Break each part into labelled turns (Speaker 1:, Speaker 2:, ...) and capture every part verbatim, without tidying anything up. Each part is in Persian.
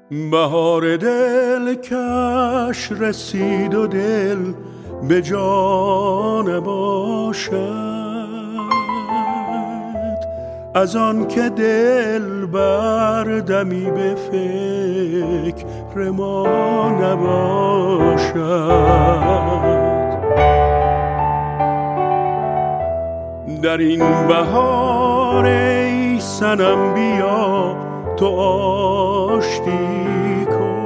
Speaker 1: بهار دل کش رسید و دل به جان باشد، از آن که دل بردمی به فکر ما نباشد. در این بهار ای صنم بیا تو آشتی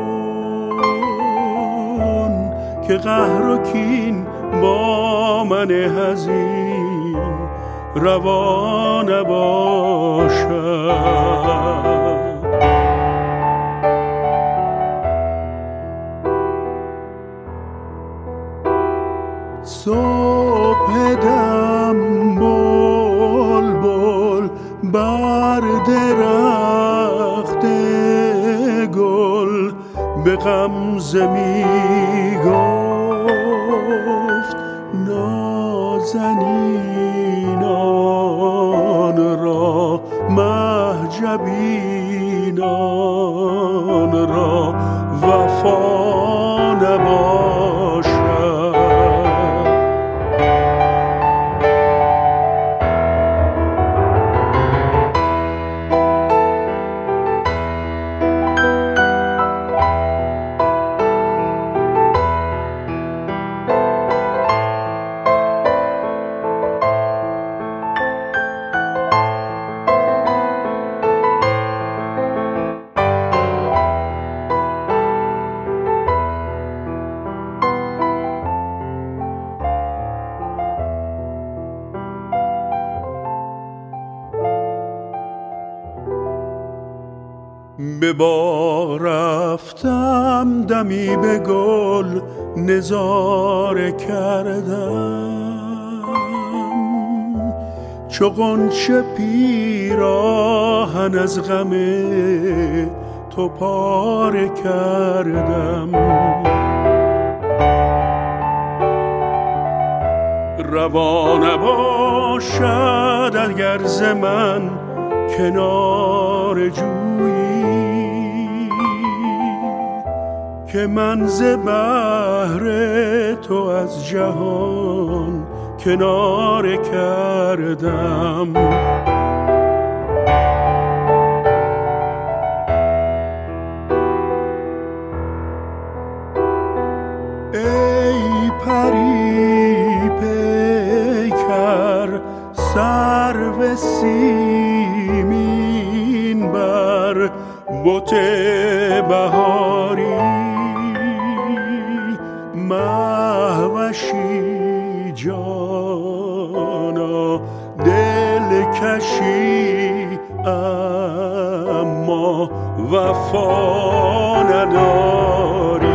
Speaker 1: کن، که قهر و کین با من حزین روا نباشد. صبح دم بلبل بر درخت گل به غمزه می گفت نازنینان را مهجبینان را وفا نباشد. به بار رفتم دمی به گل نظاره کردم، چو غنچه پیراهن از غم تو پاره کردم. روا نباشد اگر ز من کنار جویی، که من ز بحر تو از جهان کناره کردم. ای پری پیکر سرو سیمین بر بت بهاری، مهوشی جانا دل کشی اما وفا نداری.